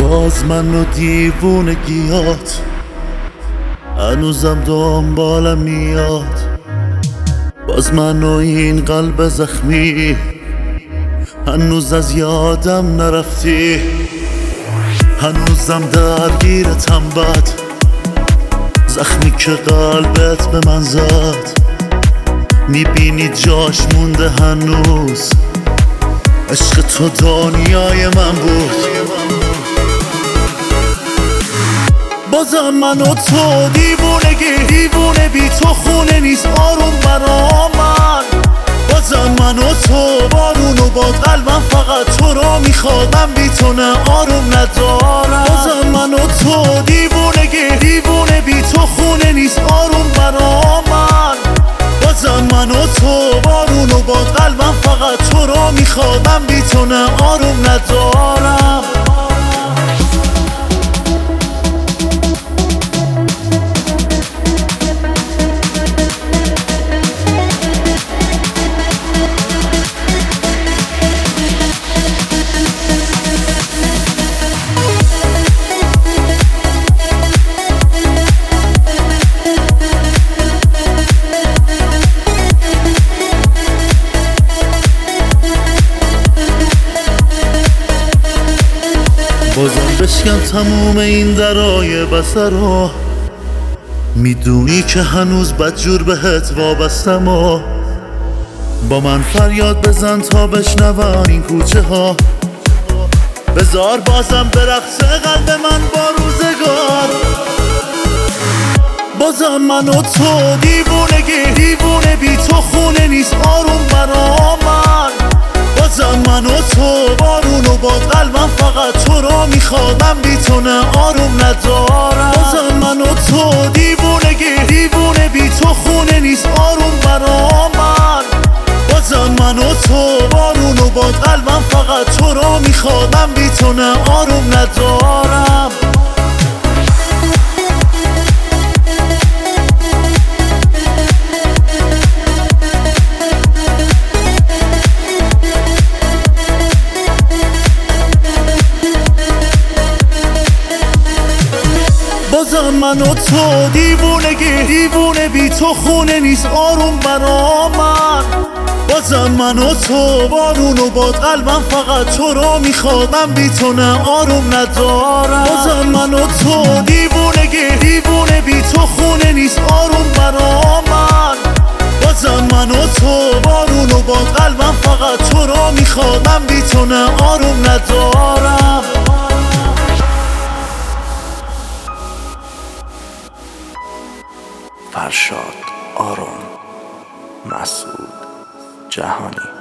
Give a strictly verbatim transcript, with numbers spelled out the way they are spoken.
باز من و دیوونگیات هنوزم دنبالم میاد، باز من و این قلب زخمی هنوز از یادم نرفتی، هنوزم درگیرتم بد زخمی که قلبت به من زد. میبینی جاش مونده هنوز، عشق تو دنیای من بود. بازم من و تو دیوونگی، دیوونه بی تو خونه نیست آروم برا من. بازم من و تو بارون و باد قلبم فقط تو رو میخواد، من بی تو نه آروم ندارم. بازم من و تو دیوونگی، دیوونه بی تو خونه نیست آروم برا من. بازم من و تو بارون و باد قلبم فقط تو رو میخواد، من بی تو نه آروم ندارم. بازم بشکن تموم این درای بسر رو، میدونی که هنوز بدجور بهت وابستم و با من فریاد بزن تا بشنون این کوچه ها. بذار بازم برقصه قلب من با روزگار. بازم من و تو دیوونگی، دیوونه بی تو خونه نیست آروم برا من. بازم من و تو بارون و باد قلبم فقط تو رو میخواد، من بی تو نه آروم ندارم. بازم من و تو دیوونگی، دیوونه بی تو خونه نیست آروم برا من. بازم من و تو بارون و باد قلبم فقط تو رو میخواد، من بی تو نه آروم ندارم. بازم من و تو دیوونگی، دیوونه بی تو خونه نیست آروم برا من. بازم من و تو بارون و باد قلبم فقط تو رو میخواد، من بی تو نه آروم ندارم. بازم من و تو دیوونگی، دیوونه بی تو خونه نیست آروم برا من. بازم من و تو بارون و باد قلبم فقط تو رو میخواد، من بی تو نه آروم ندارم. فرشاد آرون، مسعود جهانی.